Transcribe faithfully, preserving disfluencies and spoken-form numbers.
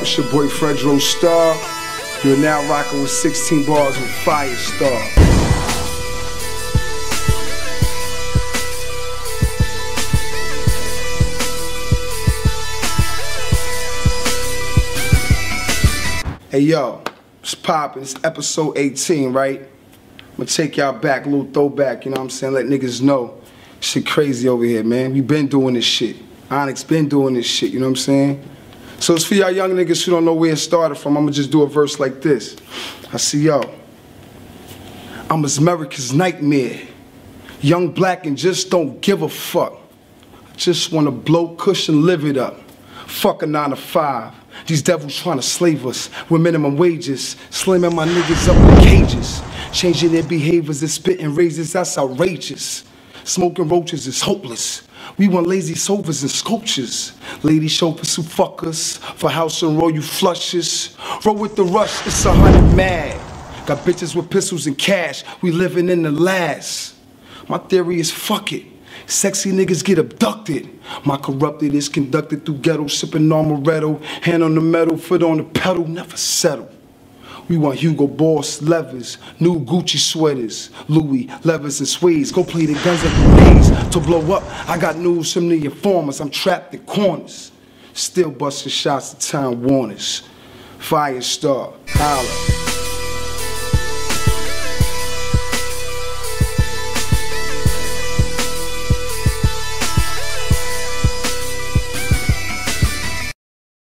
It's your boy Fredro Starr. You're now rocking with sixteen bars with Firestar. Hey yo, it's poppin', it's episode eighteen, right? I'm gonna take y'all back, a little throwback, you know what I'm saying? Let niggas know. Shit crazy over here, man. We been doing this shit. Onyx been doing this shit, you know what I'm saying? So it's for y'all young niggas who don't know where it started from. I'm gonna just do a verse like this. I see y'all. I'm America's nightmare. Young, black, and just don't give a fuck. I just wanna blow kush and live it up. Fuck a nine to five. These devils trying to slave us with minimum wages. Slamming my niggas up in cages. Changing their behaviors and spitting razors, that's outrageous. Smoking roaches is hopeless. We want lazy sofas and sculptures. Lady chauffeurs who fuck us. For house and roll you flushes. Roll with the rush, it's a hundred mad. Got bitches with pistols and cash. We living in the last. My theory is fuck it. Sexy niggas get abducted. My corrupted is conducted through ghetto. Sipping Amaretto. Hand on the metal, foot on the pedal. Never settle. We want Hugo Boss levers, new Gucci sweaters, Louis levers and suedes. Go play the guns and grenades to blow up. I got news from the informers. I'm trapped in corners. Still busting shots to Time Warners. Firestar, holla.